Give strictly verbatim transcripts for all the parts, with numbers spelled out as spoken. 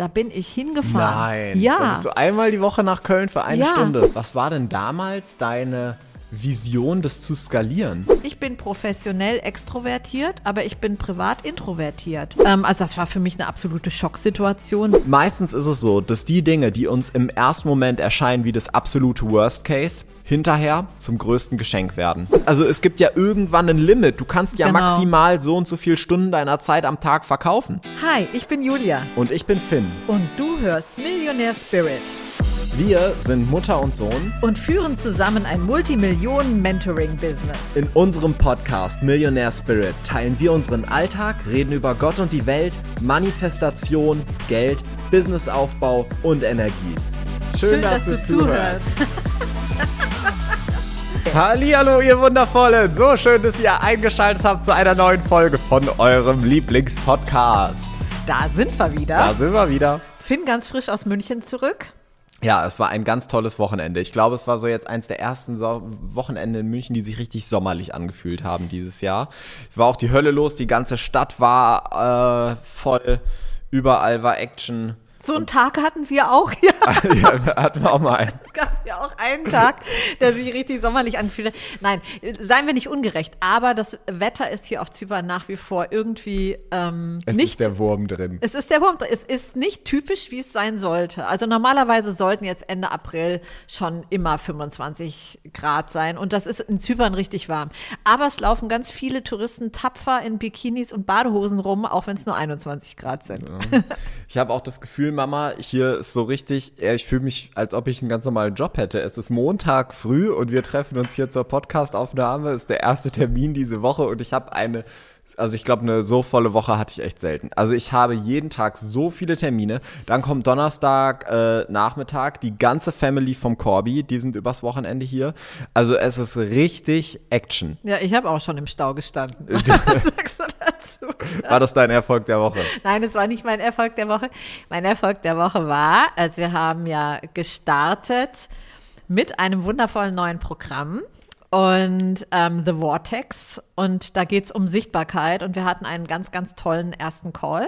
da bin ich hingefahren. Nein, ja. Da bist du einmal die Woche nach Köln für eine ja. Stunde. Was war denn damals deine Vision, das zu skalieren? Ich bin professionell extrovertiert, aber ich bin privat introvertiert. Ähm, also das war für mich eine absolute Schocksituation. Meistens ist es so, dass die Dinge, die uns im ersten Moment erscheinen wie das absolute Worst Case, hinterher zum größten Geschenk werden. Also es gibt ja irgendwann ein Limit. Du kannst ja Genau. maximal so und so viele Stunden deiner Zeit am Tag verkaufen. Hi, ich bin Julia. Und ich bin Finn. Und du hörst Millionaire Spirit. Wir sind Mutter und Sohn. Und führen zusammen ein Multimillionen-Mentoring-Business. In unserem Podcast Millionaire Spirit teilen wir unseren Alltag, reden über Gott und die Welt, Manifestation, Geld, Businessaufbau und Energie. Schön, Schön dass, dass, du, du zuhörst. zuhörst. Hallihallo, ihr Wundervollen. So schön, dass ihr eingeschaltet habt zu einer neuen Folge von eurem Lieblingspodcast. Da sind wir wieder. Da sind wir wieder. Finn ganz frisch aus München zurück. Ja, es war ein ganz tolles Wochenende. Ich glaube, es war so jetzt eins der ersten so- Wochenende in München, die sich richtig sommerlich angefühlt haben dieses Jahr. Es war auch die Hölle los, die ganze Stadt war äh, voll, überall war Action. So einen Tag hatten wir auch hier. Ja, hatten wir auch mal einen. Es gab ja auch einen Tag, der sich richtig sommerlich anfühlte. Nein, seien wir nicht ungerecht, aber das Wetter ist hier auf Zypern nach wie vor irgendwie ähm, Es nicht... ist der Wurm drin. Es ist der Wurm. Es ist nicht typisch, wie es sein sollte. Also normalerweise sollten jetzt Ende April schon immer fünfundzwanzig Grad sein. Und das ist in Zypern richtig warm. Aber es laufen ganz viele Touristen tapfer in Bikinis und Badehosen rum, auch wenn es nur einundzwanzig Grad sind. Ja. Ich habe auch das Gefühl, Mama, hier ist so richtig, ich fühle mich, als ob ich einen ganz normalen Job hätte. Es ist Montag früh und wir treffen uns hier zur Podcast-Aufnahme. Es ist der erste Termin diese Woche und ich habe eine, also ich glaube, eine so volle Woche hatte ich echt selten. Also ich habe jeden Tag so viele Termine. Dann kommt Donnerstag äh, Nachmittag die ganze Family vom Corby, die sind übers Wochenende hier. Also es ist richtig Action. Ja, ich habe auch schon im Stau gestanden. Was sagst du dazu? War das dein Erfolg der Woche? Nein, es war nicht mein Erfolg der Woche. Mein Erfolg der Woche war, also wir haben ja gestartet mit einem wundervollen neuen Programm und ähm, The Vortex und da geht es um Sichtbarkeit und wir hatten einen ganz, ganz tollen ersten Call.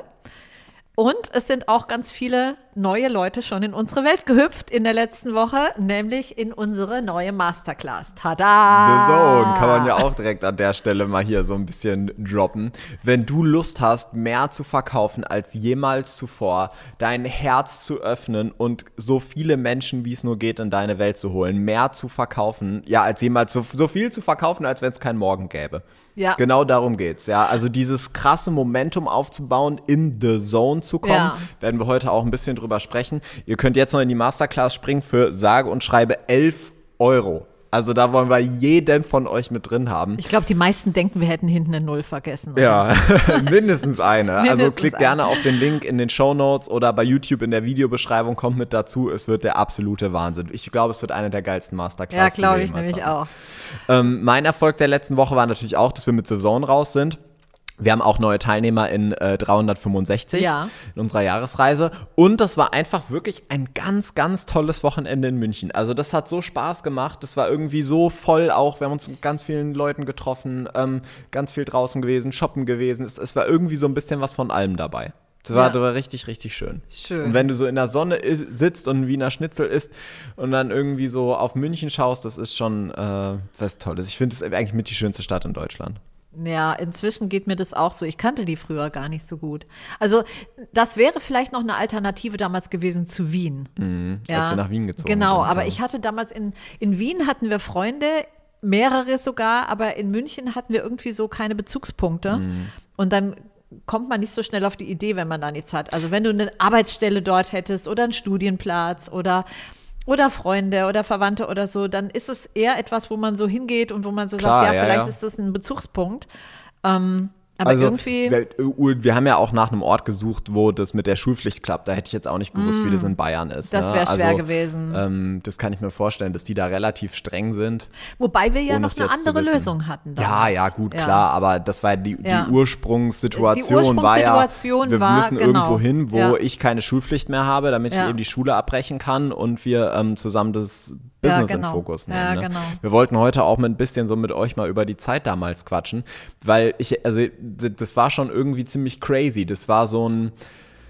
Und es sind auch ganz viele neue Leute schon in unsere Welt gehüpft in der letzten Woche, nämlich in unsere neue Masterclass. Tada! The Zone kann man ja auch direkt an der Stelle mal hier so ein bisschen droppen. Wenn du Lust hast, mehr zu verkaufen als jemals zuvor, dein Herz zu öffnen und so viele Menschen, wie es nur geht, in deine Welt zu holen, mehr zu verkaufen, ja, als jemals, so, so viel zu verkaufen, als wenn es keinen Morgen gäbe. Ja. Genau darum geht's, ja. Also dieses krasse Momentum aufzubauen, in The Zone zu kommen, Ja. werden wir heute auch ein bisschen drüber sprechen. Ihr könnt jetzt noch in die Masterclass springen für sage und schreibe elf Euro. Also da wollen wir jeden von euch mit drin haben. Ich glaube, die meisten denken, wir hätten hinten eine Null vergessen. oder Ja, mindestens eine. Also Mindestens klickt eine. gerne auf den Link in den Shownotes oder bei YouTube in der Videobeschreibung, kommt mit dazu. Es wird der absolute Wahnsinn. Ich glaube, es wird eine der geilsten Masterclass. Ja, die glaube wir ich jemals nämlich hatten. auch. Ähm, mein Erfolg der letzten Woche war natürlich auch, dass wir mit The Zone raus sind. Wir haben auch neue Teilnehmer in äh, dreihundertfünfundsechzig Ja. in unserer Jahresreise. Und das war einfach wirklich ein ganz, ganz tolles Wochenende in München. Also das hat so Spaß gemacht. Das war irgendwie so voll auch. Wir haben uns mit ganz vielen Leuten getroffen, ähm, ganz viel draußen gewesen, shoppen gewesen. Es, es war irgendwie so ein bisschen was von allem dabei. Das war, Ja. das war richtig, richtig schön. Schön. Und wenn du so in der Sonne is- sitzt und ein Wiener Schnitzel isst und dann irgendwie so auf München schaust, das ist schon äh, was Tolles. Ich finde es eigentlich mit die schönste Stadt in Deutschland. Ja, inzwischen geht mir das auch so. Ich kannte die früher gar nicht so gut. Also das wäre vielleicht noch eine Alternative damals gewesen zu Wien. Mhm, als wir nach Wien gezogen Genau, sind, aber ja. ich hatte damals in, in Wien hatten wir Freunde, mehrere sogar, aber in München hatten wir irgendwie so keine Bezugspunkte. Mhm. Und dann kommt man nicht so schnell auf die Idee, wenn man da nichts hat. Also wenn du eine Arbeitsstelle dort hättest oder einen Studienplatz oder oder Freunde oder Verwandte oder so, dann ist es eher etwas, wo man so hingeht und wo man so Klar, sagt, ja, ja, vielleicht ja. ist das ein Bezugspunkt. Ähm, aber also, irgendwie. Wir, wir haben ja auch nach einem Ort gesucht, wo das mit der Schulpflicht klappt. Da hätte ich jetzt auch nicht gewusst, mm, wie das in Bayern ist. Das ne? wäre schwer also, gewesen. Ähm, das kann ich mir vorstellen, dass die da relativ streng sind. Wobei wir ja ohne noch es eine jetzt zu andere wissen. Lösung hatten. Ja, damals. ja, gut, Ja. klar. Aber das war die, die Ja. Ursprungssituation. Die war ja, Ursprungssituation wir war, müssen genau. irgendwo hin, wo Ja. ich keine Schulpflicht mehr habe, damit Ja. ich eben die Schule abbrechen kann und wir ähm, ähm, das Business Ja, genau. in Fokus nehmen. Ja, ne? genau. Wir wollten heute auch mit ein bisschen so mit euch mal über die Zeit damals quatschen, weil ich, also d- das war schon irgendwie ziemlich crazy. Das war so ein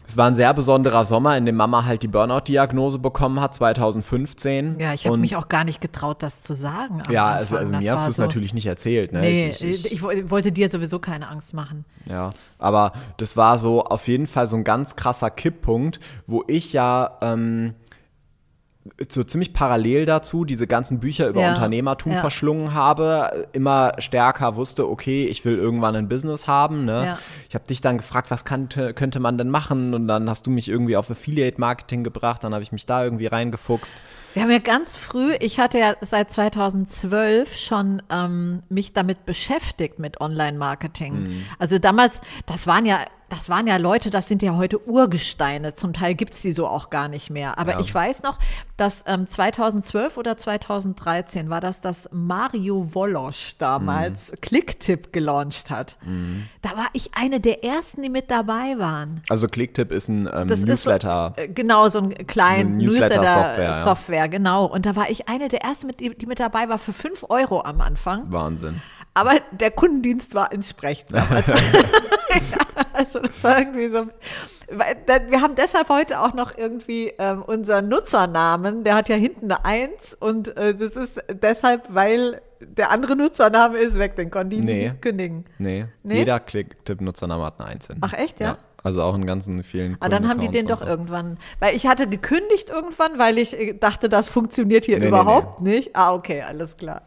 Es war ein sehr besonderer Sommer, in dem Mama halt die Burnout-Diagnose bekommen hat, zwanzig fünfzehn. Ja, ich habe mich auch gar nicht getraut, das zu sagen. Ja, also, also mir hast du es so natürlich nicht erzählt. Ne? Nee, ich, ich, ich, ich wollte dir sowieso keine Angst machen. Ja, aber das war so auf jeden Fall so ein ganz krasser Kipppunkt, wo ich ja ähm, so ziemlich parallel dazu diese ganzen Bücher über ja, Unternehmertum ja. verschlungen habe, immer stärker wusste, okay, ich will irgendwann ein Business haben. Ne? Ja. Ich habe dich dann gefragt, was kann, könnte man denn machen? Und dann hast du mich irgendwie auf Affiliate-Marketing gebracht, dann habe ich mich da irgendwie reingefuchst. Wir haben ja ganz früh, ich hatte ja seit zweitausendzwölf schon ähm, mich damit beschäftigt mit Online-Marketing. Mhm. Also damals, das waren ja Das waren ja Leute, das sind ja heute Urgesteine. Zum Teil gibt es die so auch gar nicht mehr. Aber ja. ich weiß noch, dass ähm, zweitausendzwölf oder zweitausenddreizehn war das, dass Mario Wolosch damals mm. Clicktip gelauncht hat. Mm. Da war ich eine der ersten, die mit dabei waren. Also Clicktip ist ein ähm, Newsletter. Ist so, genau, so ein kleinen Newsletter-Software. Newsletter Software, ja. Genau. Und da war ich eine der ersten, die, die mit dabei war, für fünf Euro am Anfang. Wahnsinn. Aber der Kundendienst war entsprechend. Also das war irgendwie so, wir haben deshalb heute auch noch irgendwie ähm, unseren Nutzernamen, der hat ja hinten eine Eins und äh, das ist deshalb, weil der andere Nutzername ist weg, den konnte ich nee. nicht kündigen. Nee, nee? Jeder Clicktip-Nutzername hat eine Eins hinten. Ach echt, ja? ja. Also auch in ganzen vielen Ah, dann haben die den doch so. irgendwann, weil ich hatte gekündigt irgendwann, weil ich dachte, das funktioniert hier nee, überhaupt nee, nee. nicht. Ah, okay, alles klar.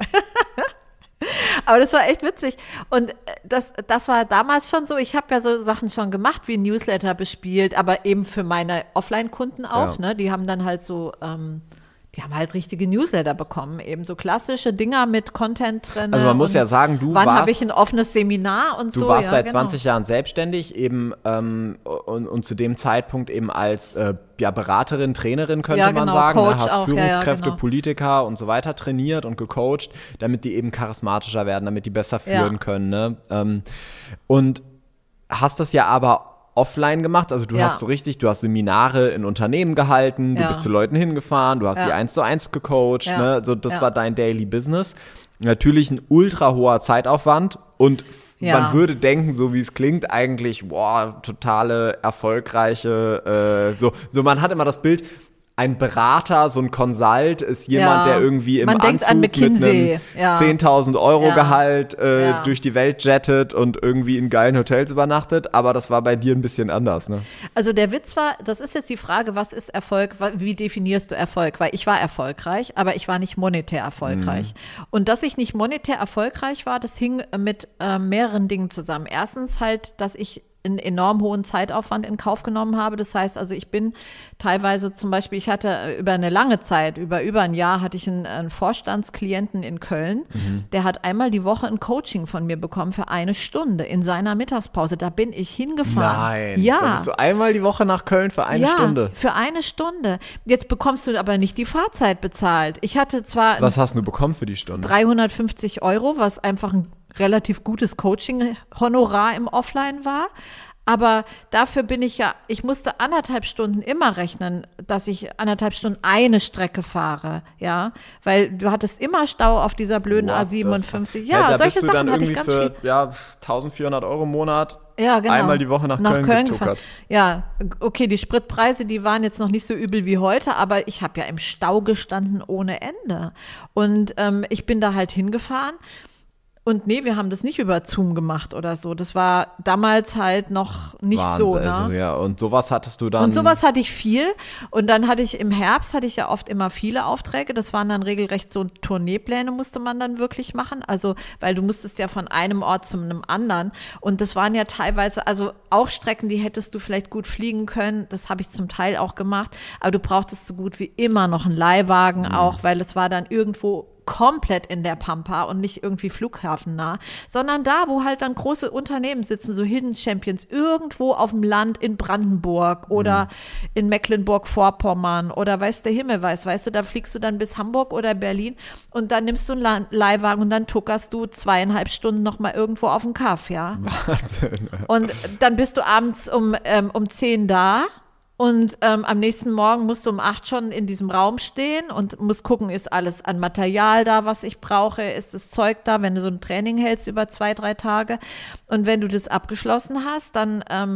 Aber das war echt witzig. Und das, das war damals schon so, ich habe ja so Sachen schon gemacht, wie Newsletter bespielt, aber eben für meine Offline-Kunden auch, ja. ne? Die haben dann halt so, ähm, die haben halt richtige Newsletter bekommen, eben so klassische Dinger mit Content drin. Also man muss ja sagen, du wann warst… Wann habe ich ein offenes Seminar und du so. Du warst ja, seit genau. zwanzig Jahren selbstständig eben ähm, und, und zu dem Zeitpunkt eben als äh, ja, Beraterin, Trainerin könnte ja, genau, man sagen. Coach ne? Hast auch, Führungskräfte, ja, ja, genau. Politiker und so weiter trainiert und gecoacht, damit die eben charismatischer werden, damit die besser führen ja. können. Ne? Ähm, und hast das ja aber offline gemacht, also du ja. hast so richtig, du hast Seminare in Unternehmen gehalten, du ja. bist zu Leuten hingefahren, du hast ja. die eins zu eins gecoacht, ja. ne? So, das ja. war dein Daily Business. Natürlich ein ultra hoher Zeitaufwand und ja. man würde denken, so wie es klingt, eigentlich, boah, totale erfolgreiche, äh, so, so man hat immer das Bild, ein Berater, so ein Consult ist jemand, ja, der irgendwie im Anzug mit einem ja. zehntausend Euro ja. Gehalt äh, ja. durch die Welt jettet und irgendwie in geilen Hotels übernachtet. Aber das war bei dir ein bisschen anders, ne? Also der Witz war, das ist jetzt die Frage, was ist Erfolg, wie definierst du Erfolg? Weil ich war erfolgreich, aber ich war nicht monetär erfolgreich. Mhm. Und dass ich nicht monetär erfolgreich war, das hing mit äh, mehreren Dingen zusammen. Erstens halt, dass ich einen enorm hohen Zeitaufwand in Kauf genommen habe. Das heißt also, ich bin teilweise zum Beispiel, ich hatte über eine lange Zeit, über über ein Jahr hatte ich einen, einen Vorstandsklienten in Köln, mhm. der hat einmal die Woche ein Coaching von mir bekommen für eine Stunde in seiner Mittagspause. Da bin ich hingefahren. Nein, ja. da bist du einmal die Woche nach Köln für eine ja, Stunde. für eine Stunde. Jetzt bekommst du aber nicht die Fahrzeit bezahlt. Ich hatte zwar Was hast du bekommen für die Stunde? dreihundertfünfzig Euro, was einfach ein relativ gutes Coaching-Honorar im Offline war. Aber dafür bin ich ja, ich musste anderthalb Stunden immer rechnen, dass ich anderthalb Stunden eine Strecke fahre, ja, weil du hattest immer Stau auf dieser blöden What A siebenundfünfzig. Ja, ja, solche solche Sachen hatte ich ganz für, viel. Ja, eintausendvierhundert Euro im Monat. Ja, genau. Einmal die Woche nach, nach Köln, Köln gefahren. Ja, okay, die Spritpreise, die waren jetzt noch nicht so übel wie heute, aber ich habe ja im Stau gestanden ohne Ende. Und ähm, ich bin da halt hingefahren. Und nee, wir haben das nicht über Zoom gemacht oder so. Das war damals halt noch nicht Wahnsinn, so. Ne? Also, ja. Und sowas hattest du dann? Und sowas hatte ich viel. Und dann hatte ich im Herbst, hatte ich ja oft immer viele Aufträge. Das waren dann regelrecht so Tourneepläne, musste man dann wirklich machen. Also, weil du musstest ja von einem Ort zu einem anderen. Und das waren ja teilweise, also auch Strecken, die hättest du vielleicht gut fliegen können. Das habe ich zum Teil auch gemacht. Aber du brauchtest so gut wie immer noch einen Leihwagen mhm. auch, weil es war dann irgendwo komplett in der Pampa und nicht irgendwie flughafennah, sondern da, wo halt dann große Unternehmen sitzen, so Hidden Champions, irgendwo auf dem Land in Brandenburg oder mhm. in Mecklenburg-Vorpommern oder weiß der Himmel weiß, weißt du, da fliegst du dann bis Hamburg oder Berlin und dann nimmst du einen Leihwagen und dann tuckerst du zweieinhalb Stunden nochmal irgendwo auf den Kaff, ja. Wahnsinn. Und dann bist du abends um, ähm, um zehn da. Und ähm, am nächsten Morgen musst du um acht schon in diesem Raum stehen und musst gucken, ist alles an Material da, was ich brauche, ist das Zeug da, wenn du so ein Training hältst über zwei, drei Tage. Und wenn du das abgeschlossen hast, dann ähm,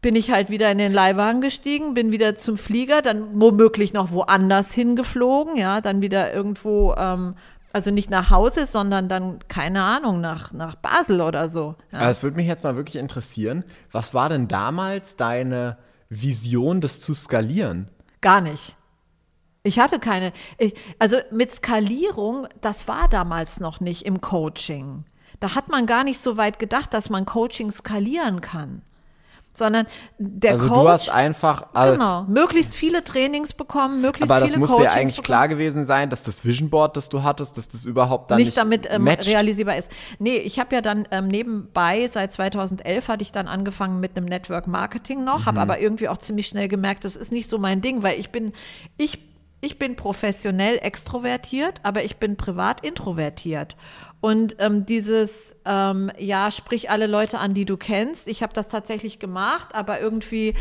bin ich halt wieder in den Leihwagen gestiegen, bin wieder zum Flieger, dann womöglich noch woanders hingeflogen, ja, dann wieder irgendwo, ähm, also nicht nach Hause, sondern dann, keine Ahnung, nach, nach Basel oder so. Ja. Aber es würde mich jetzt mal wirklich interessieren, was war denn damals deine Vision, das zu skalieren? Gar nicht. Ich hatte keine, ich, also mit Skalierung, das war damals noch nicht im Coaching. Da hat man gar nicht so weit gedacht, dass man Coaching skalieren kann. Sondern der also Coach. Also du hast einfach. Also genau, möglichst viele Trainings bekommen, möglichst aber viele das muss Coachings dir eigentlich bekommen. klar gewesen sein, dass das Vision Board, das du hattest, dass das überhaupt dann nicht, nicht damit ähm, matcht. realisierbar ist. Nee, ich habe ja dann ähm, nebenbei, seit zweitausendelf hatte ich dann angefangen mit einem Network Marketing noch, mhm. habe aber irgendwie auch ziemlich schnell gemerkt, das ist nicht so mein Ding, weil ich bin, ich, ich bin professionell extrovertiert, aber ich bin privat introvertiert. Und ähm, dieses, ähm, ja, sprich alle Leute an, die du kennst. Ich habe das tatsächlich gemacht, aber irgendwie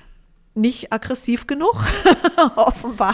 nicht aggressiv genug, offenbar.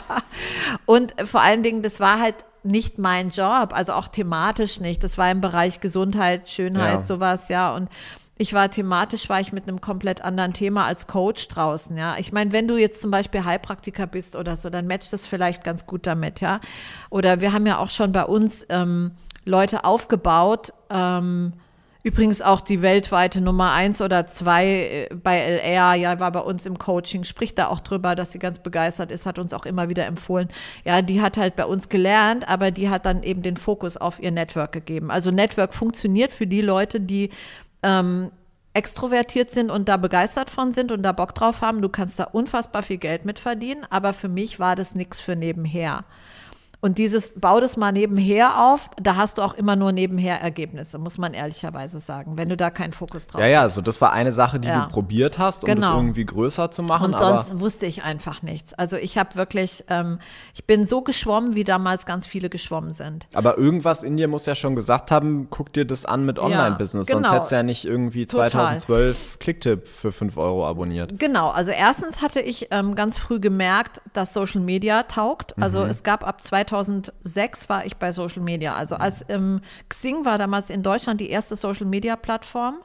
Und vor allen Dingen, das war halt nicht mein Job, also auch thematisch nicht. Das war im Bereich Gesundheit, Schönheit, ja. sowas, ja. Und ich war thematisch, war ich mit einem komplett anderen Thema als Coach draußen, ja. Ich meine, wenn du jetzt zum Beispiel Heilpraktiker bist oder so, dann matcht das vielleicht ganz gut damit, ja. Oder wir haben ja auch schon bei uns ähm, Leute aufgebaut, ähm, übrigens auch die weltweite Nummer eins oder zwei bei L R, ja, war bei uns im Coaching, spricht da auch drüber, dass sie ganz begeistert ist, hat uns auch immer wieder empfohlen. Ja, die hat halt bei uns gelernt, aber die hat dann eben den Fokus auf ihr Network gegeben. Also Network funktioniert für die Leute, die ähm, extrovertiert sind und da begeistert von sind und da Bock drauf haben. Du kannst da unfassbar viel Geld mit verdienen, aber für mich war das nichts für nebenher. Und dieses, bau das mal nebenher auf, da hast du auch immer nur nebenher Ergebnisse, muss man ehrlicherweise sagen, wenn du da keinen Fokus drauf hast. Ja, ja, also das war eine Sache, die ja. du probiert hast, um genau. das irgendwie größer zu machen. Und sonst aber wusste ich einfach nichts. Also ich habe wirklich, ähm, ich bin so geschwommen, wie damals ganz viele geschwommen sind. Aber irgendwas in dir muss ja schon gesagt haben, guck dir das an mit Online-Business, ja, genau. sonst hättest du ja nicht irgendwie Total. zweitausendzwölf Clicktip für fünf Euro abonniert. Genau, also erstens hatte ich ähm, ganz früh gemerkt, dass Social Media taugt. Also mhm. es gab ab zweitausendsechs war ich bei Social Media. Also als ähm, Xing war damals in Deutschland die erste Social Media Plattform.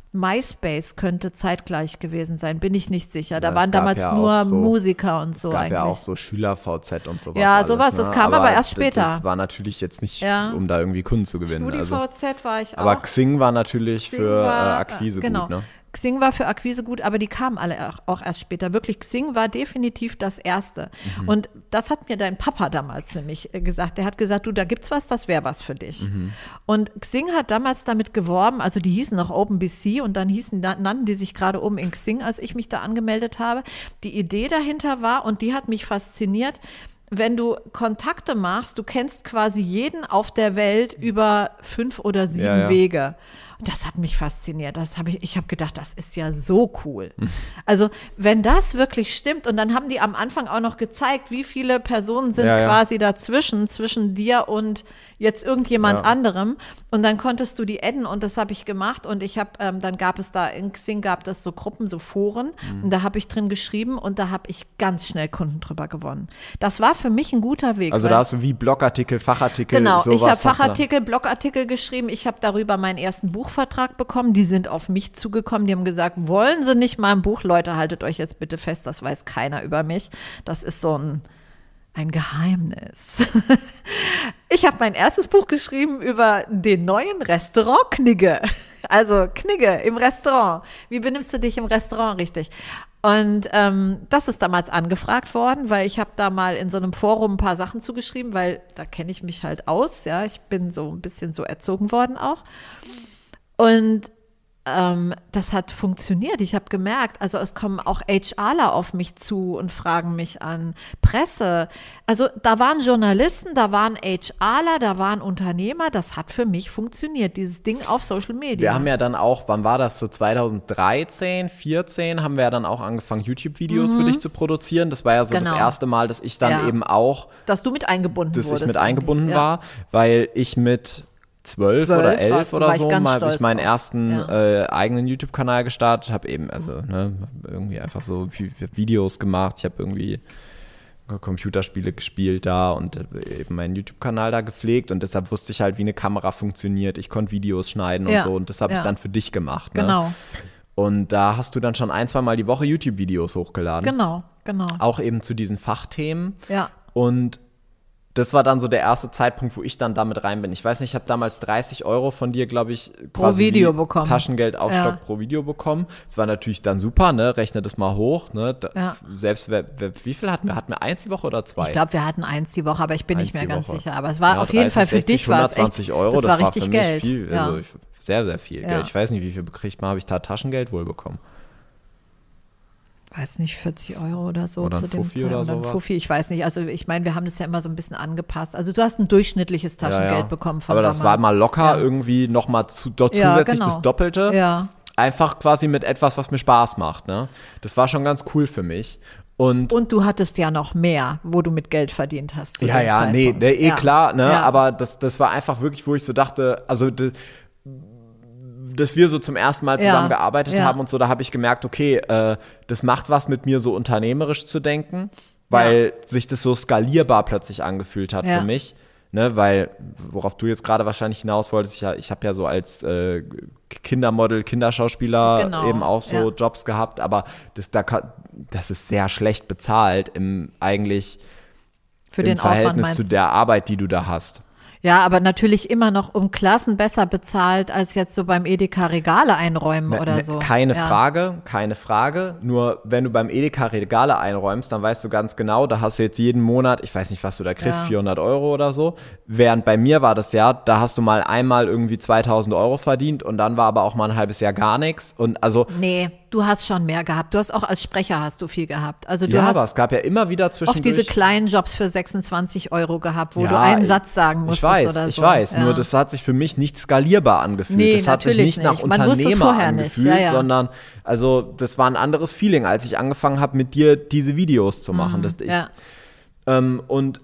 MySpace könnte zeitgleich gewesen sein, bin ich nicht sicher. Da ja, waren damals ja nur so, Musiker und so eigentlich. Es gab eigentlich. ja auch so Schüler-V Z und sowas. Ja, alles, sowas, ne? das kam aber, aber erst später. Das war natürlich jetzt nicht, ja. um da irgendwie Kunden zu gewinnen. StudiVZ also. war ich auch. Aber Xing war natürlich Xing für war, äh, Akquise genau. gut, ne? Xing war für Akquise gut, aber die kamen alle auch erst später. Wirklich, Xing war definitiv das Erste. Mhm. Und das hat mir dein Papa damals nämlich gesagt. Der hat gesagt, du, da gibt's was, das wäre was für dich. Mhm. Und Xing hat damals damit geworben, also die hießen noch OpenBC und dann hießen, nannten die sich gerade um in Xing, als ich mich da angemeldet habe. Die Idee dahinter war, und die hat mich fasziniert, wenn du Kontakte machst, du kennst quasi jeden auf der Welt über fünf oder sieben ja, ja. Wege. Das hat mich fasziniert. Das hab ich ich habe gedacht, das ist ja so cool. Also, wenn das wirklich stimmt, und dann haben die am Anfang auch noch gezeigt, wie viele Personen sind ja, ja. quasi dazwischen, zwischen dir und jetzt irgendjemand ja. anderem. Und dann konntest du die adden und das habe ich gemacht. Und ich habe, ähm, dann gab es da, in Xing gab es so Gruppen, so Foren. Mhm. Und da habe ich drin geschrieben und da habe ich ganz schnell Kunden drüber gewonnen. Das war für mich ein guter Weg. Also da hast du wie Blogartikel, Fachartikel, genau, sowas. Genau, ich habe Fachartikel, Blogartikel geschrieben. Ich habe darüber meinen ersten Buchvertrag bekommen. Die sind auf mich zugekommen. Die haben gesagt, wollen Sie nicht mal ein Buch? Leute, haltet euch jetzt bitte fest, das weiß keiner über mich. Das ist so ein, ein Geheimnis. Ich habe mein erstes Buch geschrieben über den neuen Restaurant Knigge. Also Knigge im Restaurant. Wie benimmst du dich im Restaurant richtig? Und ähm, das ist damals angefragt worden, weil ich habe da mal in so einem Forum ein paar Sachen zugeschrieben, weil da kenne ich mich halt aus. Ja, ich bin so ein bisschen so erzogen worden auch. Und ähm, das hat funktioniert. Ich habe gemerkt, also es kommen auch HRler auf mich zu und fragen mich an, Presse. Also da waren Journalisten, da waren HRler, da waren Unternehmer. Das hat für mich funktioniert, dieses Ding auf Social Media. Wir haben ja dann auch, wann war das, so zweitausenddreizehn, vierzehn, haben wir ja dann auch angefangen, YouTube-Videos mhm. für dich zu produzieren. Das war ja so genau. das erste Mal, dass ich dann ja. eben auch, dass du mit eingebunden dass wurdest. ich mit eingebunden ja. war, weil ich mit zwölf oder elf oder so mal habe ich meinen ersten ja. äh, eigenen YouTube-Kanal gestartet, habe eben also ne, irgendwie einfach so Videos gemacht, ich habe irgendwie Computerspiele gespielt da und eben meinen YouTube-Kanal da gepflegt und deshalb wusste ich halt, wie eine Kamera funktioniert, ich konnte Videos schneiden und ja. so und das habe ja. ich dann für dich gemacht. Ne? Genau. Und da hast du dann schon ein, zwei Mal die Woche YouTube-Videos hochgeladen. Genau, genau. Auch eben zu diesen Fachthemen. Ja. Und das war dann so der erste Zeitpunkt, wo ich dann damit rein bin. Ich weiß nicht, ich habe damals dreißig Euro von dir, glaube ich, quasi pro Video bekommen. Taschengeldaufstock Ja. pro Video bekommen. Das war natürlich dann super, ne? Rechne das mal hoch, ne? Da, Ja. Selbst, wer, wer, wie viel hatten wir? Hatten wir eins die Woche oder zwei? Ich glaube, wir hatten eins die Woche, aber ich bin Eins nicht mehr die ganz Woche. sicher. Aber es war Ja, auf jeden dreißig, Fall für sechzig, dich war es echt, hundertzwanzig Euro, das war richtig für Geld. mich viel, ja. also ich, sehr, sehr viel Ja. Geld. Ich weiß nicht, wie viel bekriegt man, habe ich da Taschengeld wohl bekommen. Weiß nicht, vierzig Euro oder so Oder ein zu dem Fuffi Zeit. oder Oder ein sowas. Fuffi, ich weiß nicht. Also ich meine, wir haben das ja immer so ein bisschen angepasst. Also du hast ein durchschnittliches Taschengeld Ja, ja. bekommen von Aber das damals. war mal locker Ja. irgendwie nochmal zu, dort Ja, zusätzlich genau. das Doppelte. Ja. Einfach quasi mit etwas, was mir Spaß macht. Ne? Das war schon ganz cool für mich. Und, Und du hattest ja noch mehr, wo du mit Geld verdient hast. zu ja, dem ja, nee, Zeitpunkt. nee, eh Ja. klar, ne? Ja. Aber das, das war einfach wirklich, wo ich so dachte, also d- dass wir so zum ersten Mal Ja, zusammengearbeitet ja. haben und so, da habe ich gemerkt, okay, äh, das macht was mit mir, so unternehmerisch zu denken, weil sich das so skalierbar plötzlich angefühlt hat Ja. für mich. Ne, weil, worauf du jetzt gerade wahrscheinlich hinaus wolltest, ich, ich habe ja so als äh, Kindermodel, Kinderschauspieler Genau, eben auch so ja. Jobs gehabt, aber das, da, ka- das ist sehr schlecht bezahlt im eigentlich Für im den Aufwand Verhältnis meinst zu du? der Arbeit, die du da hast. Ja, aber natürlich immer noch um Klassen besser bezahlt, als jetzt so beim Edeka Regale einräumen Ne, oder ne, so. Keine ja. Frage, keine Frage. Nur wenn du beim Edeka Regale einräumst, dann weißt du ganz genau, da hast du jetzt jeden Monat, ich weiß nicht, was du da kriegst, Ja. vierhundert Euro oder so. Während bei mir war das ja, da hast du mal einmal irgendwie zweitausend Euro verdient und dann war aber auch mal ein halbes Jahr gar nichts. Und also, Nee, du hast schon mehr gehabt. Du hast auch als Sprecher hast du viel gehabt. Also du ja, hast aber es gab ja immer wieder zwischendurch. oft diese kleinen Jobs für sechsundzwanzig Euro gehabt, wo Ja, du einen ich- Satz sagen musstest Ich weiß, oder so. ich weiß. Ja. Nur das hat sich für mich nicht skalierbar angefühlt. Nee, das hat sich natürlich nicht nach nicht. Man wusste es Unternehmer vorher nicht. angefühlt, Ja, ja. sondern also das war ein anderes Feeling, als ich angefangen habe, mit dir diese Videos zu machen. Das, ich, ja. ähm, und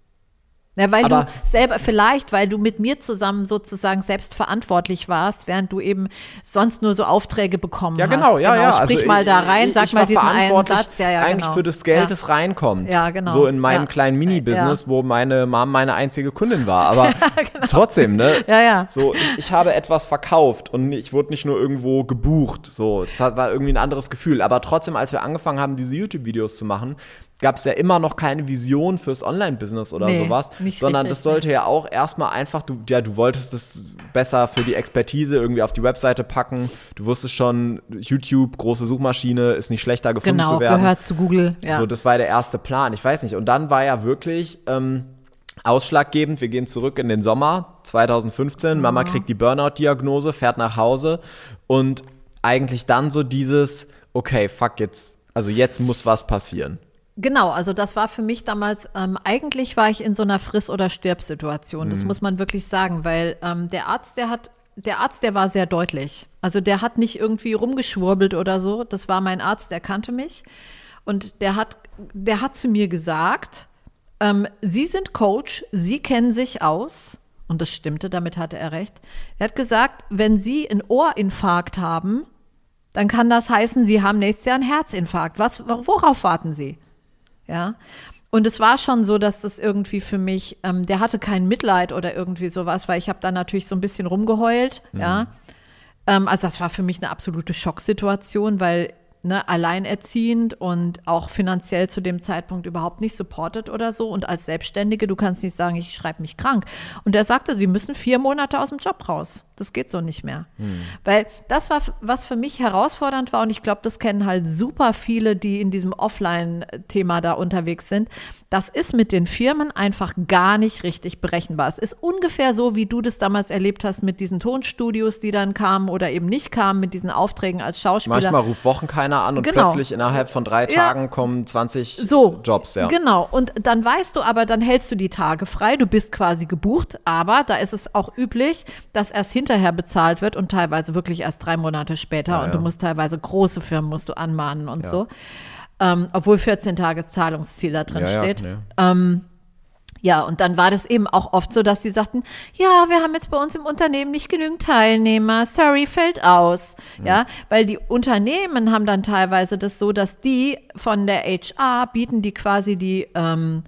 Ja, weil Aber- du selber, vielleicht, weil du mit mir zusammen sozusagen selbst verantwortlich warst, während du eben sonst nur so Aufträge bekommen ja, hast. genau, ja, ja. Sprich also, mal da rein, ich, sag ich mal war diesen einen verantwortlich Satz. Ja, ja, eigentlich genau. für das Geld, ja. das reinkommt. Ja, genau. So in meinem Ja. kleinen Mini-Business, Ja. wo meine Mom meine einzige Kundin war. Aber trotzdem, ne? Ja, ja. So, ich, ich habe etwas verkauft und ich wurde nicht nur irgendwo gebucht. So, das hat- war irgendwie ein anderes Gefühl. Aber trotzdem, als wir angefangen haben, diese YouTube-Videos zu machen, gab es ja immer noch keine Vision fürs Online-Business oder Nee, sowas, nicht sondern richtig, das sollte ja auch erstmal einfach, du, ja, du wolltest das besser für die Expertise irgendwie auf die Webseite packen. Du wusstest schon, YouTube, große Suchmaschine, ist nicht schlechter gefunden Genau, zu werden. gehört zu Google. Ja. So, das war der erste Plan. Ich weiß nicht. Und dann war ja wirklich ähm, ausschlaggebend, wir gehen zurück in den Sommer zwanzig fünfzehn, Mama kriegt die Burnout-Diagnose, fährt nach Hause und eigentlich dann so dieses, okay, fuck, jetzt, also jetzt muss was passieren. Genau, also das war für mich damals, ähm, eigentlich war ich in so einer Friss- oder Stirb-Situation, das muss man wirklich sagen, weil ähm, der Arzt, der hat, der Arzt, der war sehr deutlich. Also der hat nicht irgendwie rumgeschwurbelt oder so, das war mein Arzt, der kannte mich und der hat, der hat zu mir gesagt, ähm, Sie sind Coach, Sie kennen sich aus. Und das stimmte, damit hatte er recht. Er hat gesagt, wenn Sie einen Ohrinfarkt haben, dann kann das heißen, Sie haben nächstes Jahr einen Herzinfarkt. Was, worauf warten Sie? Ja. Und es war schon so, dass das irgendwie für mich, ähm, der hatte kein Mitleid oder irgendwie sowas, weil ich habe da natürlich so ein bisschen rumgeheult. Mhm. Ja. Ähm, also das war für mich eine absolute Schocksituation, weil ne, alleinerziehend und auch finanziell zu dem Zeitpunkt überhaupt nicht supported oder so. Und als Selbstständige, du kannst nicht sagen, ich schreibe mich krank. Und er sagte, sie müssen vier Monate aus dem Job raus. Das geht so nicht mehr. Hm. Weil das war, was für mich herausfordernd war, und ich glaube, das kennen halt super viele, die in diesem Offline-Thema da unterwegs sind. Das ist mit den Firmen einfach gar nicht richtig berechenbar. Es ist ungefähr so, wie du das damals erlebt hast mit diesen Tonstudios, die dann kamen oder eben nicht kamen, mit diesen Aufträgen als Schauspieler. Manchmal ruft Wochen keiner an und Genau. plötzlich innerhalb von drei Ja. Tagen kommen zwanzig So, Jobs, ja. Genau. Und dann weißt du aber, dann hältst du die Tage frei, du bist quasi gebucht, aber da ist es auch üblich, dass erst hinterher bezahlt wird und teilweise wirklich erst drei Monate später Ja, und ja. du musst teilweise große Firmen musst du anmahnen und Ja. so. Ähm, obwohl vierzehn Tages Zahlungsziel da drin Ja, ja, steht. nee. Ähm, ja, und dann war das eben auch oft so, dass sie sagten, ja, wir haben jetzt bei uns im Unternehmen nicht genügend Teilnehmer, sorry, fällt aus. Ja, weil die Unternehmen haben dann teilweise das so, dass die von der H R bieten die quasi die, ähm,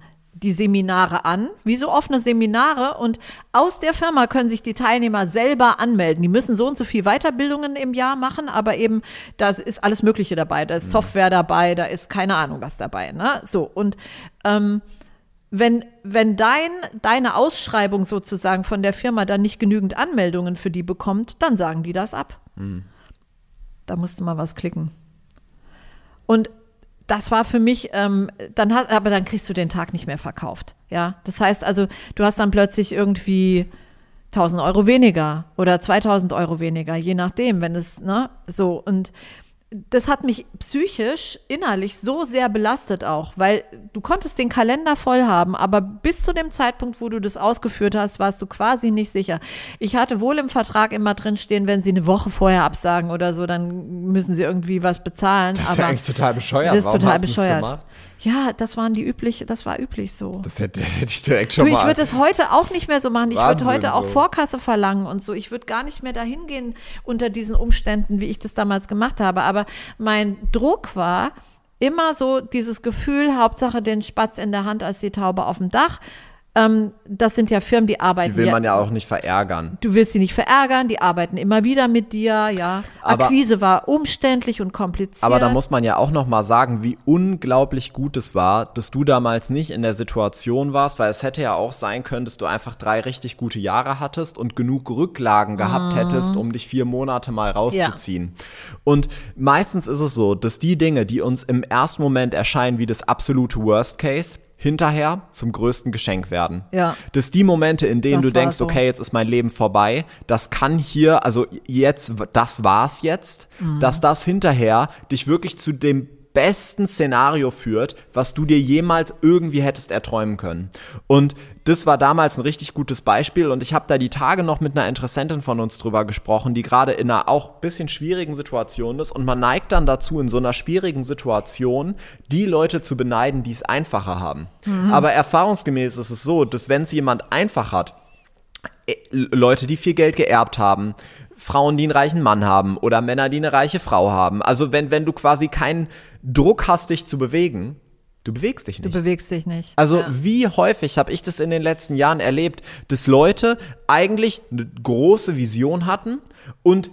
die Seminare an, wie so offene Seminare, und aus der Firma können sich die Teilnehmer selber anmelden. Die müssen so und so viel Weiterbildungen im Jahr machen, aber eben, da ist alles Mögliche dabei. Da ist Software dabei, da ist keine Ahnung was dabei. Ne? So, und ähm, wenn, wenn dein, deine Ausschreibung sozusagen von der Firma dann nicht genügend Anmeldungen für die bekommt, dann sagen die das ab. Mhm. Da musst du mal was klicken. Und das war für mich, ähm, dann hast, aber dann kriegst du den Tag nicht mehr verkauft. Ja, das heißt also, du hast dann plötzlich irgendwie tausend Euro weniger oder zweitausend Euro weniger, je nachdem, wenn es, ne, so. Und das hat mich psychisch, innerlich so sehr belastet auch, weil du konntest den Kalender voll haben, aber bis zu dem Zeitpunkt, wo du das ausgeführt hast, warst du quasi nicht sicher. Ich hatte wohl im Vertrag immer drin stehen, wenn sie eine Woche vorher absagen oder so, dann müssen sie irgendwie was bezahlen. Das ist aber ja eigentlich total bescheuert. Das ist Warum total hast du das bescheuert. gemacht? Ja, das waren die üblich, das war üblich so. Das hätte, hätte ich direkt schon du, ich mal. würde es heute auch nicht mehr so machen. Ich würde heute auch so. Vorkasse verlangen und so. Ich würde gar nicht mehr dahin gehen unter diesen Umständen, wie ich das damals gemacht habe. Aber mein Druck war immer so dieses Gefühl, Hauptsache den Spatz in der Hand als die Taube auf dem Dach. Ähm, das sind ja Firmen, die arbeiten. Die will man ja auch nicht verärgern. Du willst sie nicht verärgern, die arbeiten immer wieder mit dir, ja. Aber, Akquise war umständlich und kompliziert. Aber da muss man ja auch noch mal sagen, wie unglaublich gut es war, dass du damals nicht in der Situation warst, weil es hätte ja auch sein können, dass du einfach drei richtig gute Jahre hattest und genug Rücklagen gehabt mhm. hättest, um dich vier Monate mal rauszuziehen. Ja. Und meistens ist es so, dass die Dinge, die uns im ersten Moment erscheinen wie das absolute Worst Case, hinterher zum größten Geschenk werden. Ja. Dass die Momente, in denen das du denkst, so. okay, jetzt ist mein Leben vorbei, das kann hier, also jetzt, das war's jetzt, mhm. dass das hinterher dich wirklich zu dem besten Szenario führt, was du dir jemals irgendwie hättest erträumen können. Und das war damals ein richtig gutes Beispiel und ich habe da die Tage noch mit einer Interessentin von uns drüber gesprochen, die gerade in einer auch bisschen schwierigen Situation ist und man neigt dann dazu, in so einer schwierigen Situation die Leute zu beneiden, die es einfacher haben. Mhm. Aber erfahrungsgemäß ist es so, dass wenn es jemand einfach hat, Leute, die viel Geld geerbt haben, Frauen, die einen reichen Mann haben oder Männer, die eine reiche Frau haben. Also wenn, wenn du quasi keinen Druck hast, dich zu bewegen, du bewegst dich nicht. Du bewegst dich nicht. Also ja. wie häufig habe ich das in den letzten Jahren erlebt, dass Leute eigentlich eine große Vision hatten und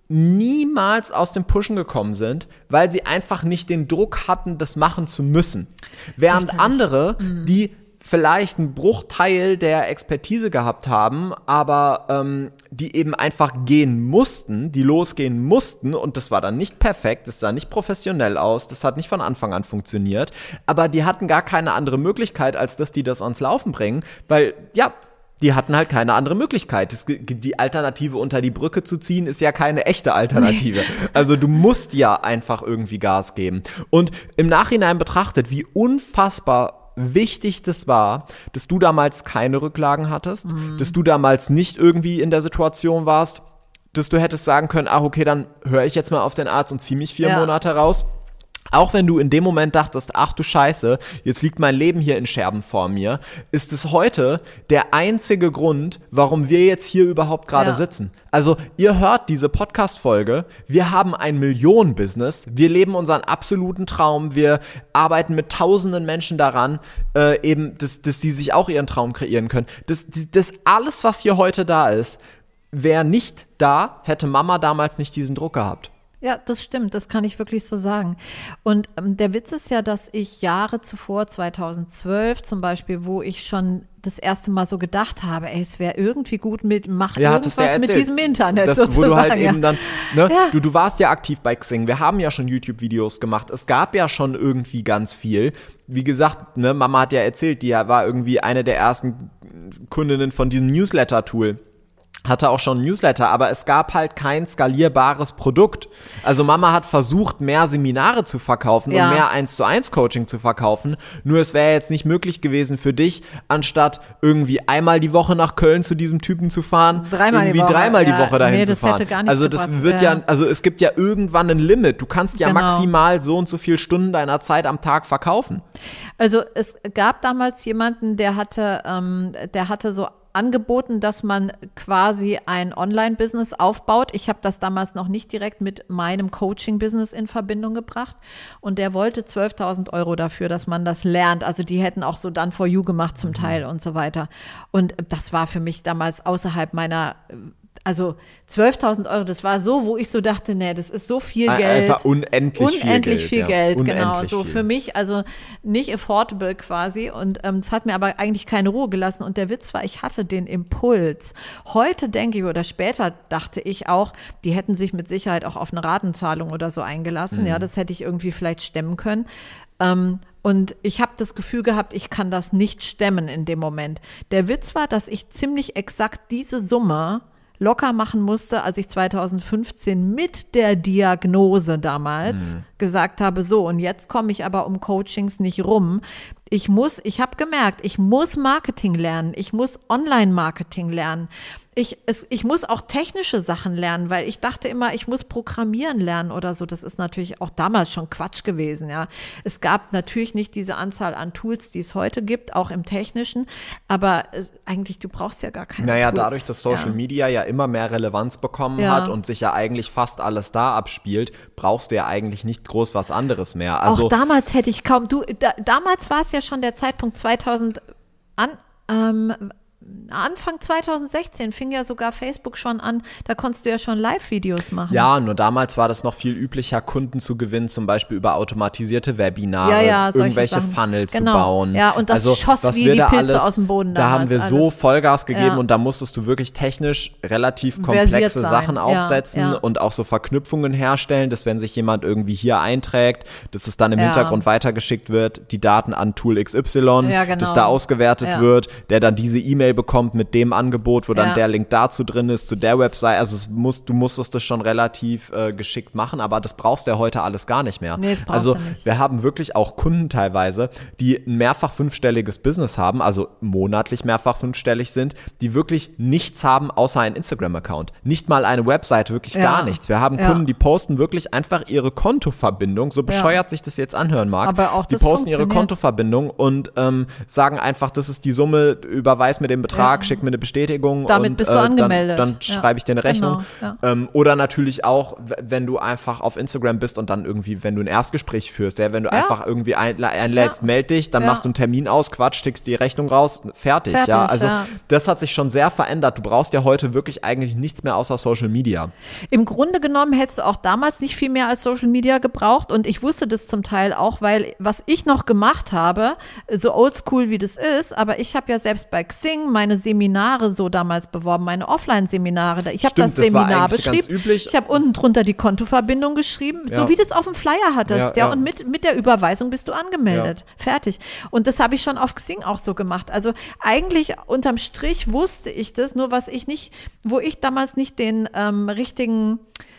niemals aus dem Pushen gekommen sind, weil sie einfach nicht den Druck hatten, das machen zu müssen. Während Richtig. andere, mhm. die vielleicht einen Bruchteil der Expertise gehabt haben, aber ähm, die eben einfach gehen mussten, die losgehen mussten und das war dann nicht perfekt, das sah nicht professionell aus, das hat nicht von Anfang an funktioniert, aber die hatten gar keine andere Möglichkeit, als dass die das ans Laufen bringen, weil, ja, die hatten halt keine andere Möglichkeit. Das, die Alternative unter die Brücke zu ziehen, ist ja keine echte Alternative. Also du musst ja einfach irgendwie Gas geben. Und im Nachhinein betrachtet, wie unfassbar wichtig das war, dass du damals keine Rücklagen hattest, mhm. dass du damals nicht irgendwie in der Situation warst, dass du hättest sagen können, ach okay, dann höre ich jetzt mal auf den Arzt und ziehe mich vier ja. Monate raus. Auch wenn du in dem Moment dachtest, ach du Scheiße, jetzt liegt mein Leben hier in Scherben vor mir, ist es heute der einzige Grund, warum wir jetzt hier überhaupt gerade ja. sitzen. Also ihr hört diese Podcast-Folge, wir haben ein Millionen-Business, wir leben unseren absoluten Traum, wir arbeiten mit tausenden Menschen daran, äh, eben, dass, dass sie sich auch ihren Traum kreieren können. Das, das alles, was hier heute da ist, wäre nicht da, hätte Mama damals nicht diesen Druck gehabt. Ja, das stimmt, das kann ich wirklich so sagen. Und ähm, der Witz ist ja, dass ich Jahre zuvor, zweitausendzwölf zum Beispiel, wo ich schon das erste Mal so gedacht habe, ey, es wäre irgendwie gut mit, mach ja, irgendwas ja mit diesem Internet das, sozusagen. Wo du halt ja. eben dann, ne, ja. du, du warst ja aktiv bei Xing, wir haben ja schon YouTube-Videos gemacht, es gab ja schon irgendwie ganz viel. Wie gesagt, ne, Mama hat ja erzählt, die war irgendwie eine der ersten Kundinnen von diesem Newsletter-Tool. Hatte auch schon ein Newsletter, aber es gab halt kein skalierbares Produkt. Also Mama hat versucht, mehr Seminare zu verkaufen ja. und mehr eins zu eins Coaching zu verkaufen. Nur es wäre jetzt nicht möglich gewesen für dich, anstatt irgendwie einmal die Woche nach Köln zu diesem Typen zu fahren, dreimal irgendwie die Woche. dreimal ja. die Woche dahin nee, zu fahren. Hätte gar nicht also das gebracht. wird ja. ja, also es gibt ja irgendwann ein Limit. Du kannst ja genau. maximal so und so viele Stunden deiner Zeit am Tag verkaufen. Also es gab damals jemanden, der hatte, ähm, der hatte so angeboten, dass man quasi ein Online-Business aufbaut. Ich habe das damals noch nicht direkt mit meinem Coaching-Business in Verbindung gebracht. Und der wollte zwölftausend Euro dafür, dass man das lernt. Also die hätten auch so Done for You gemacht zum Teil und so weiter. Und das war für mich damals außerhalb meiner, also zwölftausend Euro, das war so, wo ich so dachte, nee, das ist so viel Geld. Einfach unendlich, unendlich viel Geld. viel Geld, ja. genau. Unendlich So viel. für mich, also nicht affordable quasi. Und ähm, es hat mir aber eigentlich keine Ruhe gelassen. Und der Witz war, ich hatte den Impuls. Heute denke ich, oder später dachte ich auch, die hätten sich mit Sicherheit auch auf eine Ratenzahlung oder so eingelassen. Mhm. Ja, das hätte ich irgendwie vielleicht stemmen können. Ähm, und ich habe das Gefühl gehabt, ich kann das nicht stemmen in dem Moment. Der Witz war, dass ich ziemlich exakt diese Summe locker machen musste, als ich zweitausendfünfzehn mit der Diagnose damals mhm. gesagt habe, so, und jetzt komme ich aber um Coachings nicht rum. Ich muss, ich habe gemerkt, ich muss Marketing lernen, ich muss Online-Marketing lernen. Ich, es, ich muss auch technische Sachen lernen, weil ich dachte immer, ich muss Programmieren lernen oder so. Das ist natürlich auch damals schon Quatsch gewesen, ja. Es gab natürlich nicht diese Anzahl an Tools, die es heute gibt, auch im Technischen. Aber es, eigentlich, du brauchst ja gar keine Naja, Tools. dadurch, dass Social ja. Media ja immer mehr Relevanz bekommen Ja. hat und sich ja eigentlich fast alles da abspielt, brauchst du ja eigentlich nicht groß was anderes mehr. Also auch damals hätte ich kaum, du, da, damals war es ja schon der Zeitpunkt zweitausend an, ähm, Anfang zweitausendsechzehn fing ja sogar Facebook schon an, da konntest du ja schon Live-Videos machen. Ja, nur damals war das noch viel üblicher, Kunden zu gewinnen, zum Beispiel über automatisierte Webinare, ja, ja, irgendwelche Sachen. Funnel genau. zu bauen. Ja, und das also, schoss was wie wir die da Pilze alles, aus dem Boden Da haben wir damals so alles. Vollgas gegeben Ja. und da musstest du wirklich technisch relativ Versiert komplexe sein. Sachen Ja, aufsetzen ja. und auch so Verknüpfungen herstellen, dass wenn sich jemand irgendwie hier einträgt, dass es dann im Ja. Hintergrund weitergeschickt wird, die Daten an Tool X Y, Ja, genau. dass da ausgewertet Ja. wird, der dann diese E-Mail bekommt mit dem Angebot, wo dann Ja. der Link dazu drin ist, zu der Website. Also es muss, du musstest das schon relativ äh, geschickt machen, aber das brauchst du ja heute alles gar nicht mehr. Nee, das brauchst also du nicht. wir haben wirklich auch Kunden teilweise, die ein mehrfach fünfstelliges Business haben, also monatlich mehrfach fünfstellig sind, die wirklich nichts haben außer einen Instagram-Account. Nicht mal eine Website, wirklich Ja. gar nichts. Wir haben Ja. Kunden, die posten wirklich einfach ihre Kontoverbindung, so bescheuert sich das jetzt anhören mag. Aber auch die das posten ihre funktioniert. Kontoverbindung und ähm, sagen einfach, das ist die Summe, überweis mir den Betrag, Ja. schick mir eine Bestätigung. Damit und, bist du äh, angemeldet. Dann, dann Ja. schreibe ich dir eine Rechnung. Genau, Ähm, oder natürlich auch, w- wenn du einfach auf Instagram bist und dann irgendwie, wenn du ein Erstgespräch führst, ja, wenn du Ja. einfach irgendwie ein, einlädst, Ja. meld dich, dann Ja. machst du einen Termin aus, Quatsch, schickst die Rechnung raus, fertig. Fertig, ja, also ja. das hat sich schon sehr verändert. Du brauchst ja heute wirklich eigentlich nichts mehr außer Social Media. Im Grunde genommen hättest du auch damals nicht viel mehr als Social Media gebraucht und ich wusste das zum Teil auch, weil was ich noch gemacht habe, so oldschool wie das ist, aber ich habe ja selbst bei Xing meine Seminare so damals beworben, meine Offline-Seminare. Ich habe Stimmt, das das war Seminar eigentlich ganz beschrieben. üblich. Ich habe unten drunter die Kontoverbindung geschrieben, Ja. so wie du es auf dem Flyer hattest. Ja, Ja, ja. Und mit, mit der Überweisung bist du angemeldet. Fertig. Und das habe ich schon auf Xing auch so gemacht. Also eigentlich unterm Strich wusste ich das, nur was ich nicht, wo ich damals nicht den ähm, richtigen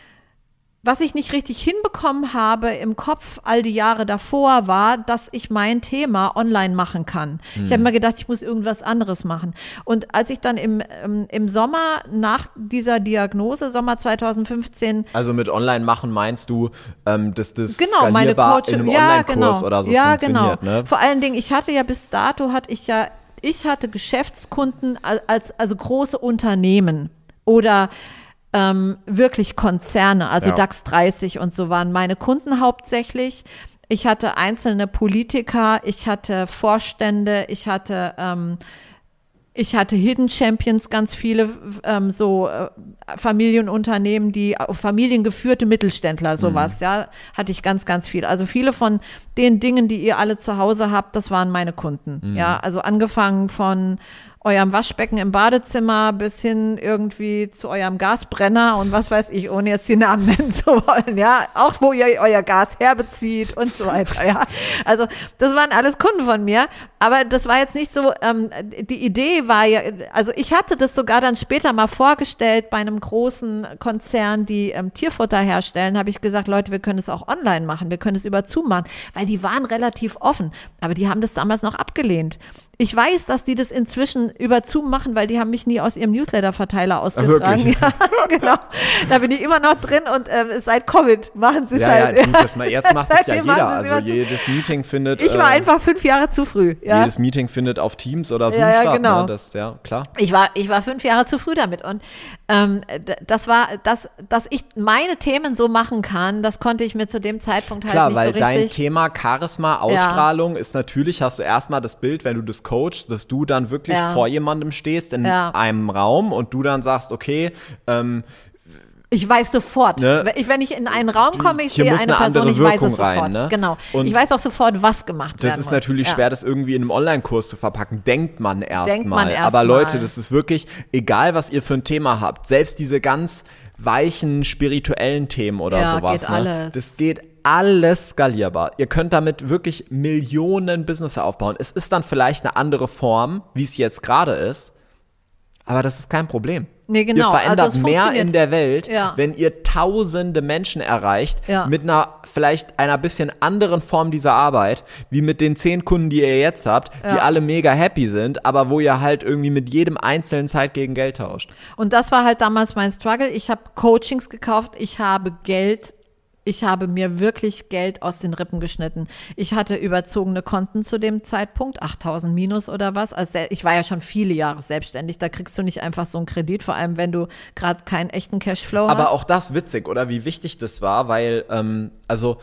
Was ich nicht richtig hinbekommen habe im Kopf all die Jahre davor, war, dass ich mein Thema online machen kann. Hm. Ich habe mir gedacht, ich muss irgendwas anderes machen. Und als ich dann im, ähm, im Sommer nach dieser Diagnose, Sommer zweitausendfünfzehn, Also mit Online machen meinst du, ähm, dass das genau, meine skalierbar Coach, in einem ja, Online-Kurs genau, oder so ja, funktioniert, genau. ne? Vor allen Dingen, ich hatte ja bis dato, hatte ich ja, ich hatte Geschäftskunden als, also große Unternehmen oder ähm, wirklich Konzerne, also Ja. DAX dreißig und so waren meine Kunden hauptsächlich. Ich hatte einzelne Politiker, ich hatte Vorstände, ich hatte ähm, Ich hatte Hidden Champions, ganz viele ähm, so äh, Familienunternehmen, die äh, familiengeführte Mittelständler, sowas, mhm. ja, hatte ich ganz, ganz viel. Also viele von den Dingen, die ihr alle zu Hause habt, das waren meine Kunden. Mhm. Ja, also angefangen von eurem Waschbecken im Badezimmer bis hin irgendwie zu eurem Gasbrenner und was weiß ich, ohne jetzt die Namen nennen zu wollen, ja, auch wo ihr euer Gas herbezieht und so weiter, ja. Also das waren alles Kunden von mir, aber das war jetzt nicht so, ähm, die Idee war ja, also ich hatte das sogar dann später mal vorgestellt bei einem großen Konzern, die ähm, Tierfutter herstellen, habe ich gesagt, Leute, wir können es auch online machen, wir können es über Zoom machen, weil die waren relativ offen, aber die haben das damals noch abgelehnt. Ich weiß, dass die das inzwischen über Zoom machen, weil die haben mich nie aus ihrem Newsletter-Verteiler ausgetragen. Ja, genau. Da bin ich immer noch drin und äh, seit Covid machen sie es ja, halt. Ja, gut, das mal, jetzt macht es ja Seitdem jeder. machen sie Also es jedes Meeting findet. Ich war äh, einfach fünf Jahre zu früh. Ja? Jedes Meeting findet auf Teams oder Zoom Ja, ja, statt. genau. Ne? Das, ja, klar. Ich war, ich war fünf Jahre zu früh damit und ähm, d- das war, das, dass ich meine Themen so machen kann, das konnte ich mir zu dem Zeitpunkt halt Klar, nicht weil so richtig. dein Thema Charisma, Ausstrahlung ist natürlich, hast du erstmal das Bild, wenn du das coachst, dass du dann wirklich Ja. vor jemandem stehst in Ja. einem Raum und du dann sagst, okay, ähm, Ich weiß sofort, Ne? wenn ich, wenn ich in einen Raum komme, ich Hier sehe muss eine eine Person, andere ich weiß Wirkung es sofort. rein, ne? Genau. Und ich weiß auch sofort, was gemacht werden das ist muss. natürlich ja. schwer, das irgendwie in einem Online-Kurs zu verpacken. Denkt man Denkt erstmal. man erst Aber Leute, mal. das ist wirklich, egal was ihr für ein Thema habt, selbst diese ganz weichen spirituellen Themen oder Ja, sowas, geht ne? alles. Das geht alles skalierbar. Ihr könnt damit wirklich Millionen Business aufbauen. Es ist dann vielleicht eine andere Form, wie es jetzt gerade ist, aber das ist kein Problem. Nee, genau. Ihr verändert Also es mehr funktioniert. in der Welt, Ja. wenn ihr tausende Menschen erreicht Ja. mit einer vielleicht einer bisschen anderen Form dieser Arbeit, wie mit den zehn Kunden, die ihr jetzt habt, die Ja. alle mega happy sind, aber wo ihr halt irgendwie mit jedem einzelnen Zeit gegen Geld tauscht. Und das war halt damals mein Struggle. Ich habe Coachings gekauft, ich habe Geld, ich habe mir wirklich Geld aus den Rippen geschnitten. Ich hatte überzogene Konten zu dem Zeitpunkt, achttausend minus oder was. Also ich war ja schon viele Jahre selbstständig, da kriegst du nicht einfach so einen Kredit, vor allem wenn du gerade keinen echten Cashflow hast. Aber auch das witzig, oder wie wichtig das war, weil, ähm, also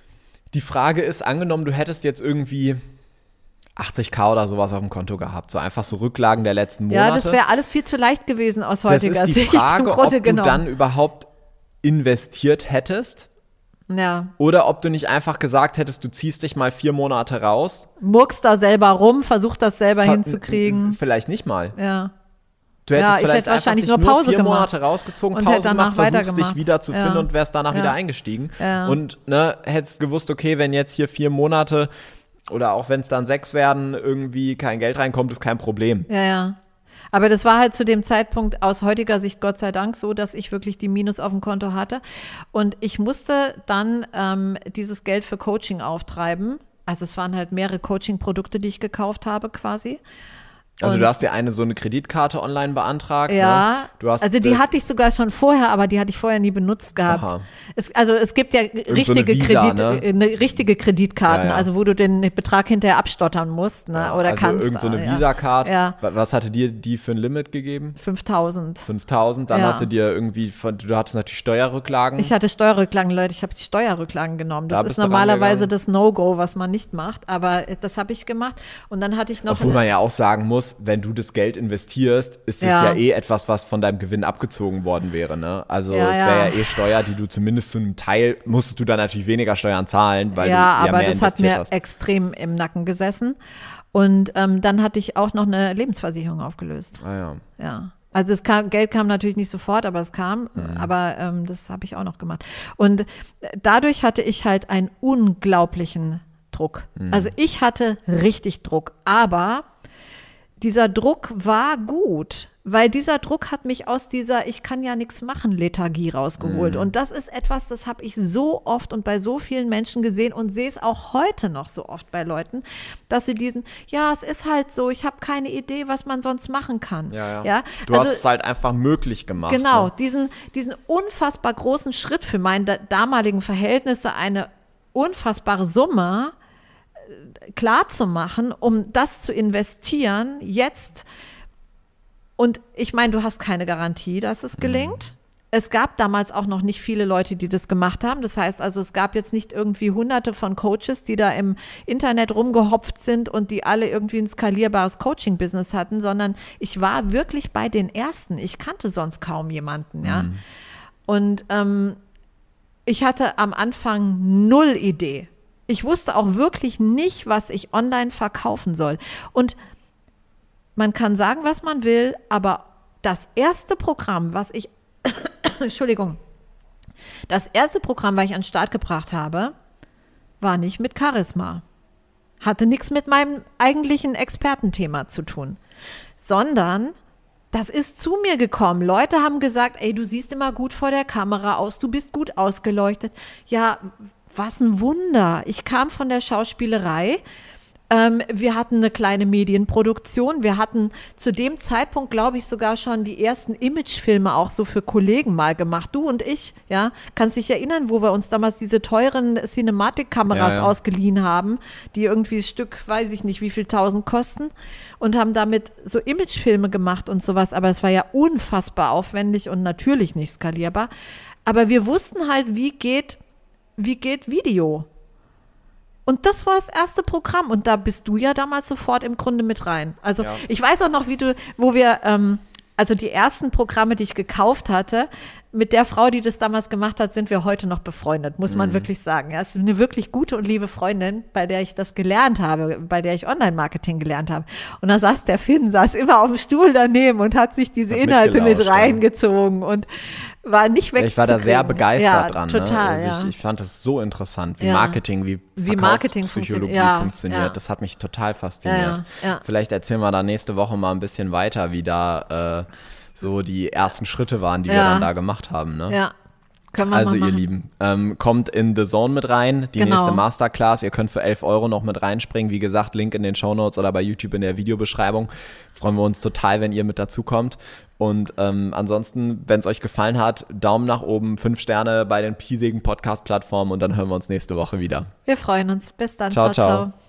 die Frage ist, angenommen, du hättest jetzt irgendwie achtzigtausend oder sowas auf dem Konto gehabt, so einfach so Rücklagen der letzten Monate. Ja, das wäre alles viel zu leicht gewesen aus Das heutiger ist die Sicht. Frage, im ob Grunde du genommen. dann überhaupt investiert hättest. Ja. Oder ob du nicht einfach gesagt hättest, du ziehst dich mal vier Monate raus. Murkst da selber rum, versuch das selber Ver- hinzukriegen. Vielleicht nicht mal. Ja. Du hättest Ja, ich vielleicht hätte wahrscheinlich einfach dich nur Pause vier gemacht. Monate rausgezogen, Und Pause hätte danach gemacht, versuchst weitergemacht. dich wieder zu finden Ja. und wärst danach Ja. wieder eingestiegen. Ja. Und ne, hättest gewusst, okay, wenn jetzt hier vier Monate oder auch wenn es dann sechs werden, irgendwie kein Geld reinkommt, ist kein Problem. Ja, ja. Aber das war halt zu dem Zeitpunkt aus heutiger Sicht Gott sei Dank so, dass ich wirklich die Minus auf dem Konto hatte. Und ich musste dann ähm, dieses Geld für Coaching auftreiben. Also es waren halt mehrere Coaching-Produkte, die ich gekauft habe quasi. Also Und- du hast dir eine so eine Kreditkarte online beantragt. Ja, Ne? Du hast also die das- hatte ich sogar schon vorher, aber die hatte ich vorher nie benutzt gehabt. Aha. Es, also es gibt ja richtige, Visa, Kredit, ne? äh, ne, richtige Kreditkarten, Ja, ja. also wo du den Betrag hinterher abstottern musst, ne? oder also kannst. irgend so eine ja. Visa-Card. Ja. Wa- Was hatte dir die für ein Limit gegeben? fünftausend. fünftausend. Dann Ja. hast du dir irgendwie, von, du hattest natürlich Steuerrücklagen. Ich hatte Steuerrücklagen, Leute, ich habe die Steuerrücklagen genommen. Das Da ist bist du normalerweise rangegangen. das No-Go, was man nicht macht, aber äh, das habe ich gemacht. Und dann hatte ich noch. Obwohl man ja auch sagen muss, wenn du das Geld investierst, ist es Ja. ja eh etwas, was von deinem Gewinn abgezogen worden wäre. Ne? Also Ja, es wäre ja. ja. eh Steuer, die du zumindest zu einem Teil, musstest du dann natürlich weniger Steuern zahlen, weil ja, du ja aber mehr das hat investiert mir hast. extrem im Nacken gesessen. Und ähm, dann hatte ich auch noch eine Lebensversicherung aufgelöst. Ah, ja. Ja. Also das kam, Geld kam natürlich nicht sofort, aber es kam. Mhm. Aber ähm, das habe ich auch noch gemacht. Und dadurch hatte ich halt einen unglaublichen Druck. Mhm. Also ich hatte richtig Druck, aber dieser Druck war gut, weil dieser Druck hat mich aus dieser Ich kann ja nichts machen Lethargie rausgeholt. Mhm. Und das ist etwas, das habe ich so oft und bei so vielen Menschen gesehen und sehe es auch heute noch so oft bei Leuten, dass sie diesen, ja, es ist halt so, ich habe keine Idee, was man sonst machen kann. Ja, ja. Ja? Du Also, hast es halt einfach möglich gemacht. genau, Ne? diesen, diesen unfassbar großen Schritt für meine da- damaligen Verhältnisse, eine unfassbare Summe äh, klar zu machen, um das zu investieren, jetzt. Und ich meine, du hast keine Garantie, dass es gelingt. Es gab damals auch noch nicht viele Leute, die das gemacht haben. Das heißt also, es gab jetzt nicht irgendwie hunderte von Coaches, die da im Internet rumgehopft sind und die alle irgendwie ein skalierbares Coaching-Business hatten, sondern ich war wirklich bei den Ersten. Ich kannte sonst kaum jemanden, ja. Und ähm, ich hatte am Anfang null Idee. Ich wusste auch wirklich nicht, was ich online verkaufen soll. Und man kann sagen, was man will, aber das erste Programm, was ich, Entschuldigung, das erste Programm, was ich an den Start gebracht habe, war nicht mit Charisma. Hatte nichts mit meinem eigentlichen Expertenthema zu tun, sondern das ist zu mir gekommen. Leute haben gesagt, ey, du siehst immer gut vor der Kamera aus, du bist gut ausgeleuchtet. Ja, was ein Wunder. Ich kam von der Schauspielerei, Ähm, wir hatten eine kleine Medienproduktion. Wir hatten zu dem Zeitpunkt, glaube ich, sogar schon die ersten Imagefilme auch so für Kollegen mal gemacht. Du und ich, ja, kannst dich erinnern, wo wir uns damals diese teuren Cinematic-Kameras ja, ja. ausgeliehen haben, die irgendwie Stück, weiß ich nicht, wie viel tausend kosten und haben damit so Imagefilme gemacht und sowas. Aber es war ja unfassbar aufwendig und natürlich nicht skalierbar. Aber wir wussten halt, wie geht, wie geht Video. Und das war das erste Programm und da bist du ja damals sofort im Grunde mit rein. Also Ja. ich weiß auch noch, wie du, wo wir, ähm, also die ersten Programme, die ich gekauft hatte, mit der Frau, die das damals gemacht hat, sind wir heute noch befreundet, muss man Mhm. wirklich sagen. Ja, es ist eine wirklich gute und liebe Freundin, bei der ich das gelernt habe, bei der ich Online-Marketing gelernt habe. Und da saß der Finn, saß immer auf dem Stuhl daneben und hat sich diese Hat Inhalte mit mitgelauscht, ja. reingezogen und war nicht weg. Ich war da sehr begeistert ja, dran. Total, ne? Also ja. ich, ich fand es so interessant, wie Ja. Marketing, wie, Wie Marketing Verkaufspsychologie funktio- ja, funktioniert. ja. Das hat mich total fasziniert. Ja, ja, ja. Vielleicht erzählen wir da nächste Woche mal ein bisschen weiter, wie da äh, so die ersten Schritte waren, die wir Ja. dann da gemacht haben. Ne? Ja, können wir Also mal ihr machen. Lieben, ähm, kommt in The Zone mit rein, die Genau. nächste Masterclass. Ihr könnt für elf Euro noch mit reinspringen. Wie gesagt, Link in den Shownotes oder bei YouTube in der Videobeschreibung. Freuen wir uns total, wenn ihr mit dazu kommt. Und ähm, ansonsten, wenn es euch gefallen hat, Daumen nach oben, fünf Sterne bei den piesigen Podcast-Plattformen und dann hören wir uns nächste Woche wieder. Wir freuen uns. Bis dann. Ciao, ciao. ciao. ciao.